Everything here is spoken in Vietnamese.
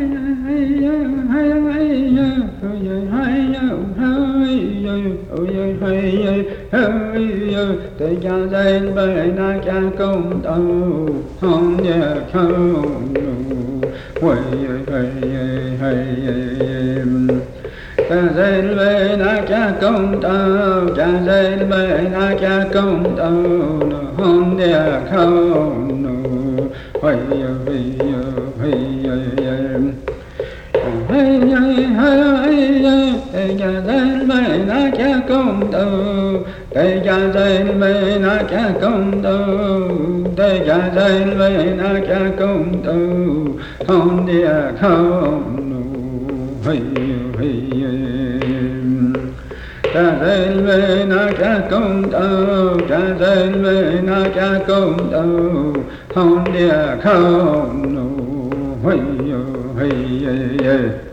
Tự cha dên bề na cha công tâu hông nhẹ không quay cha dên bề na cha công tâu cha dên bề na cha công tâu hông nhẹ không quay cha dên bề na cha công tâu Tây cha dên bề na cha công tâu Tây cha dên bề na cha công tâu hông địa không cha dên bề na cha công tâu cha dên bề na cha công tâu hông địa không